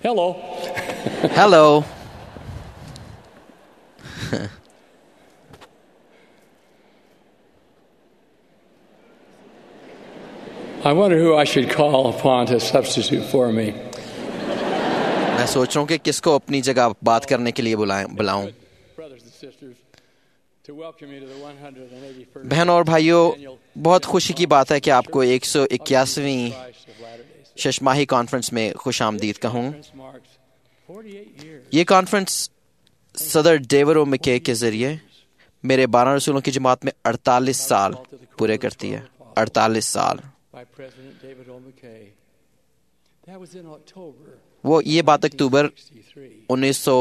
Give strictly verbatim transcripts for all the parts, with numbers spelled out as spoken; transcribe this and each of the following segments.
Hello. Hello. I wonder who I should call upon to substitute for me. मैं सोच रहा हूँ कि किसको अपनी जगह बात करने के लिए बुलाएं बुलाऊं। Brothers and sisters, to welcome you to the one hundred eighty-first बहनों और भाइयों, बहुत खुशी की बात है कि आपको एक सौ इक्यासीवीं Christ of Latter-day Saints. शशमाही कॉन्फ्रेंस में खुश आमदीद कहूँ। Conference marks forty-eight years. ये कॉन्फ्रेंस सदर डेविड ओ मैके के जरिए मेरे बारह रसूलों की जमात में अड़तालीस साल पूरे करती है। अड़तालीस साल। By President David O. McKay. That was in October वो ये बात अक्टूबर sixty-three. उन्नीस सौ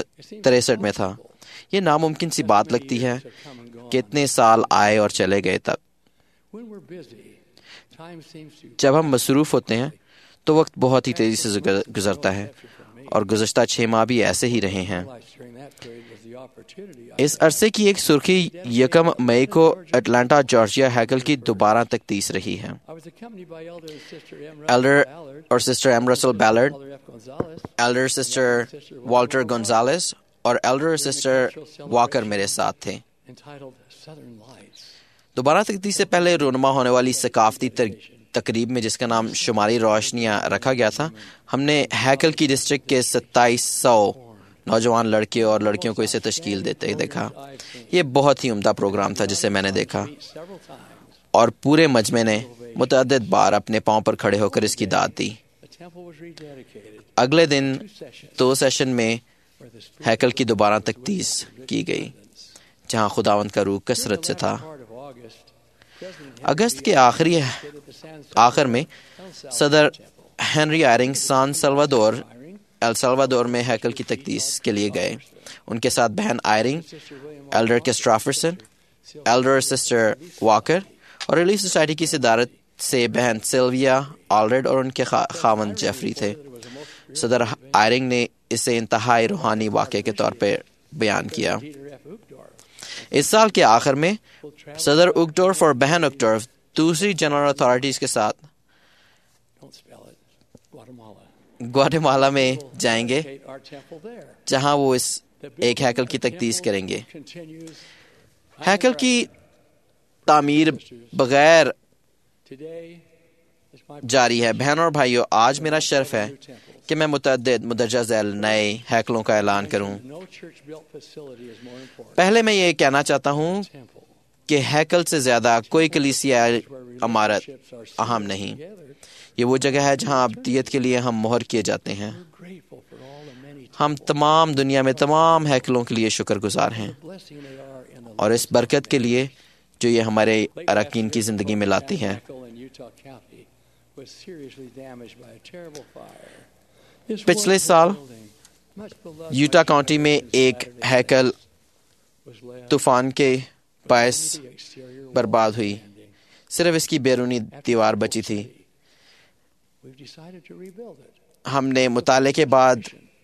तिरसठ में था। ये नामुमकिन सी बात लगती है कि इतने साल आए और चले गए तक। When we're busy, time seems to जब हम मसरूफ़ होते हैं तो वक्त बहुत ही तेज़ी से गुजर- गुजरता है और गुज़श्ता छः माह भी ऐसे ही रहे हैं। realize during that period was the opportunity I इस अरसे की एक सुर्खी यकम मई को अटलांटा जॉर्जिया हैकल की दोबारा तकदीस रही है। I was accompanied by Elder and Sister M. Elder Russell Ballard, और sister M Russell Ballard, Elder F. Gonzalez, elder sister Walter Gonzalez और एल्डर सिस्टर वॉकर मेरे साथ थे। entitled Southern Lights. दोबारा तकदीस से पहले रोनमा होने वाली सकाफती तकरीब में जिसका नाम शुमारी रोशनियाँ रखा गया था, हमने हैकल की डिस्ट्रिक्ट के सत्ताईस सौ नौजवान लड़के और लड़कियों को इसे तश्कील देते ही देखा। ये बहुत ही उम्दा प्रोग्राम था जिसे मैंने देखा Several times, और पूरे मजमे ने मुतअद्दिद बार अपने पाँव पर खड़े होकर इसकी दाद दी। the temple was rededicated. अगले दिन Two sessions दो सेशन में where the Spirit हैकल की दोबारा तकदीस की गई, जहाँ खुदावंद का रूह कसरत से था। part of August, President अगस्त के आखिरी dedicated the San आखिर में सदर हेनरी आयरिंग सान सल्वाडोर एल सल्वाडोर में हैकल की तकदीस के लिए गए। उनके साथ बहन Eyring, elder Christofferson, elder sister Walker और रिलीफ सोसाइटी की सदारत से बहन सिल्विया ऑलरेड और उनके खा, खावंद जेफरी थे। सदर आयरिंग ने इसे इंतहाई रूहानी वाक़े के तौर पर बयान किया। Peter F. Uchtdorf. इस साल के आखिर में सदर उगडोर्फ और बहन उगडोर्फ दूसरी जनरल अथॉरिटीज के साथ Don't spell it. Guatemala. Guatemala में जाएंगे, Dedicate our temple there. जहां वो इस The एक हैकल building की of the तकदीस temple करेंगे। continues हैकल की तामीर बगैर today. Is my जारी है। बहनों और भाइयों, आज मेरा शर्फ है कि मैं मुतअद्दिद मुदर्जा झैल नए हैकलों का ऐलान करूं। no church-built facility is more important. पहले मैं ये कहना चाहता हूं Temple. कि हैकल से ज़्यादा कोई कलीसिया Where इमारत relationships are अहम sealed नहीं। together. ये वो जगह है जहां अब्दियत के लिए हम मोहर किए जाते हैं। We're grateful for all the many हम तमाम दुनिया में तमाम हैकलों के लिए शुक्रगुजार हैं blessing they are in the और इस बरकत के लिए जो ये हमारे late अरकान की ज़िंदगी में लाती हैं। Tabernacle in Utah County was seriously damaged by a terrible fire. This पिछले wonderful साल building, much beloved Utah by county में Saturday एक night, हैकल was left तूफान के बायस with the exterior wall बर्बाद हुई। standing. सिर्फ इसकी बैरूनी दीवार बची थी। We've decided to rebuild it. हमने मुताले के बाद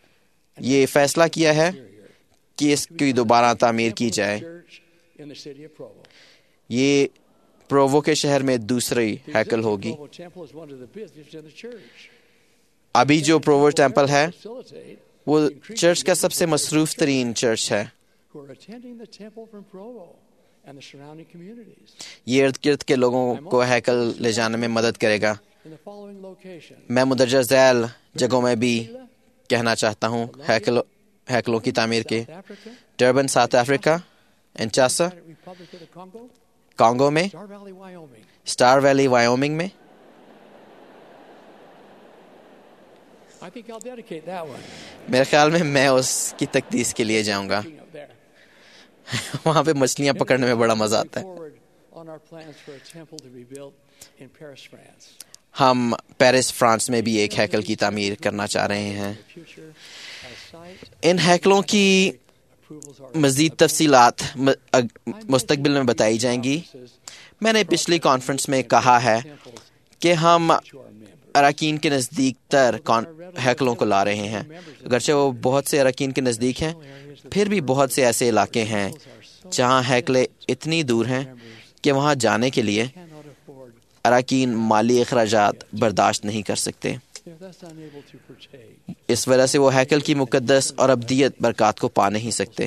ये फैसला किया है कि इसकी दोबारा तामीर की जाए। Church in the city of Provo. ये प्रोवो के शहर में दूसरी The हैकल existing होगी। Provo temple is one of the busiest in the church. अभी जो प्रोवो टेम्पल है Facilitate वो चर्च का सबसे मसरूफ तरीन चर्च है। who are attending the temple from Provo and the surrounding communities. ये इर्द गिर्द के लोगों को हैकल ले जाने में मदद करेगा। In the following location, मैं मुदर्जा झैल जगहों में भी कहना चाहता हूँ हैकल हैकलों की तामीर के। South Africa, Durban South Africa, एनचासा Democratic Republic of the Congo, Congo में, Star Valley, Wyoming. Star Valley Wyoming में। I think I'll dedicate that one. मेरे ख्याल में मैं उसकी तकदीस के लिए जाऊंगा। Being up there. वहाँ पे मछलियाँ पकड़ने में बड़ा मजा आता है। Forward on our plans for a temple to be built in Paris, France. हम पेरिस फ्रांस में भी एक हैकल की तामीर करना चाह रहे हैं। The future, our site इन हैकलों की approvals are मज़ीद तफसीलात म- अग- मुस्तकबिल में बताई जाएंगी। मैंने पिछली कॉन्फ्रेंस में कहा है कि हम to our members. अरकान के नज़दीक तर कौन हैकलों को ला रहे हैं। अगरचे वो बहुत से अरकान के नज़दीक हैं, फिर भी बहुत से ऐसे इलाके हैं जहाँ हैकलें इतनी दूर हैं कि वहाँ जाने के लिए Cannot afford अरकान माली अखराजात बर्दाश्त नहीं कर सकते। اس وجہ سے وہ ہیکل کی مقدس اور ابدیت برکات کو پا نہیں سکتے۔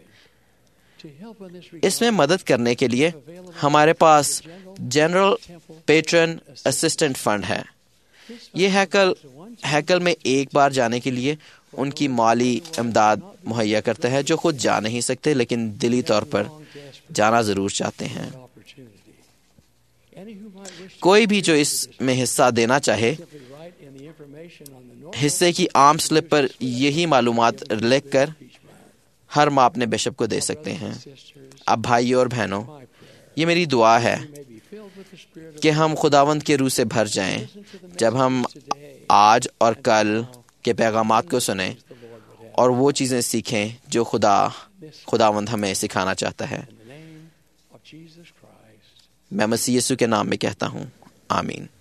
اس میں مدد کرنے کے لیے ہمارے پاس جنرل پیٹرن اسسٹنٹ فنڈ ہے۔ یہ ہیکل ہیکل میں ایک بار جانے کے لیے ان کی مالی امداد مہیا کرتا ہے، جو خود جا نہیں سکتے لیکن دلی طور پر جانا ضرور چاہتے ہیں۔ کوئی بھی جو اس میں حصہ دینا چاہے، حصے کی عام سلپ پر یہی معلومات لکھ کر ہر ماہ اپنے بشپ کو دے سکتے ہیں۔ اب بھائیوں اور بہنوں، یہ میری دعا ہے کہ ہم خداوند کے روح سے بھر جائیں جب ہم آج اور کل کے پیغامات کو سنیں اور وہ چیزیں سیکھیں جو خدا خداوند ہمیں سکھانا چاہتا ہے۔ میں مسیح یسوع کے نام میں کہتا ہوں، آمین۔